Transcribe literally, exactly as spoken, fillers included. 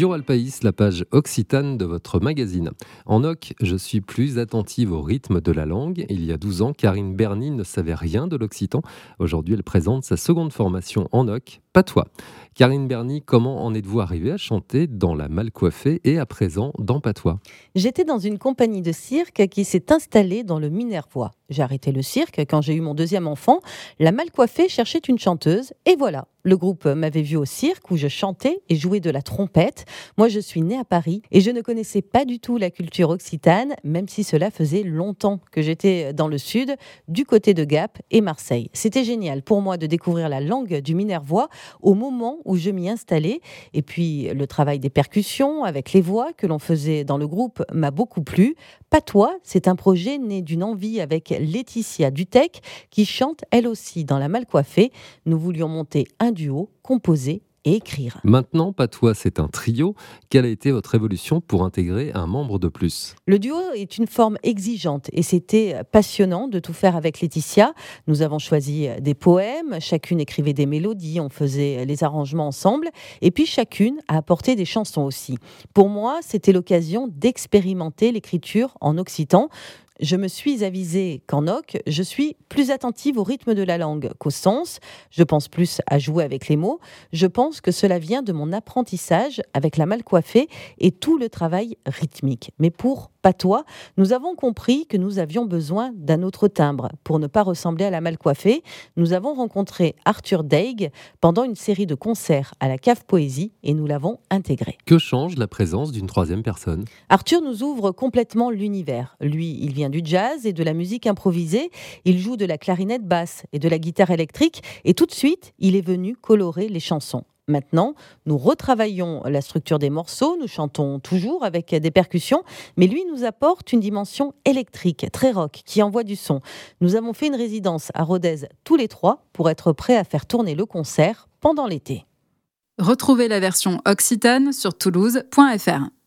Bureau Alpaïs, la page occitane de votre magazine. En oc, je suis plus attentive au rythme de la langue. Il y a douze ans, Karine Berny ne savait rien de l'occitan. Aujourd'hui, elle présente sa seconde formation en oc, patois. Karine Berny, comment en êtes-vous arrivée à chanter dans La Malcoiffée et à présent dans Patois ? J'étais dans une compagnie de cirque qui s'est installée dans le Minervois. J'ai arrêté le cirque quand j'ai eu mon deuxième enfant. La Malcoiffée cherchait une chanteuse et voilà. Le groupe m'avait vu au cirque où je chantais et jouais de la trompette. Moi, je suis née à Paris et je ne connaissais pas du tout la culture occitane, même si cela faisait longtemps que j'étais dans le sud, du côté de Gap et Marseille. C'était génial pour moi de découvrir la langue du Minervois au moment où je m'y installais. Et puis, le travail des percussions avec les voix que l'on faisait dans le groupe m'a beaucoup plu. Patois, c'est un projet né d'une envie avec Laetitia Dutec qui chante elle aussi dans La Malcoiffée. Nous voulions monter un duo, composer et écrire. Maintenant, Patois, c'est un trio. Quelle a été votre évolution pour intégrer un membre de plus ? Le duo est une forme exigeante et c'était passionnant de tout faire avec Laetitia. Nous avons choisi des poèmes, chacune écrivait des mélodies, on faisait les arrangements ensemble et puis chacune a apporté des chansons aussi. Pour moi, c'était l'occasion d'expérimenter l'écriture en occitan. Je me suis avisée qu'en oc, je suis plus attentive au rythme de la langue qu'au sens. Je pense plus à jouer avec les mots. Je pense que cela vient de mon apprentissage avec La Malcoiffée et tout le travail rythmique. Mais pour Patois, nous avons compris que nous avions besoin d'un autre timbre. Pour ne pas ressembler à La Malcoiffée, nous avons rencontré Arthur Deig pendant une série de concerts à la Cave Poésie et nous l'avons intégré. Que change la présence d'une troisième personne ? Arthur nous ouvre complètement l'univers. Lui, il vient du jazz et de la musique improvisée. Il joue de la clarinette basse et de la guitare électrique. Et tout de suite, il est venu colorer les chansons. Maintenant, nous retravaillons la structure des morceaux, nous chantons toujours avec des percussions, mais lui nous apporte une dimension électrique, très rock, qui envoie du son. Nous avons fait une résidence à Rodez tous les trois pour être prêts à faire tourner le concert pendant l'été. Retrouvez la version occitane sur toulouse point f r.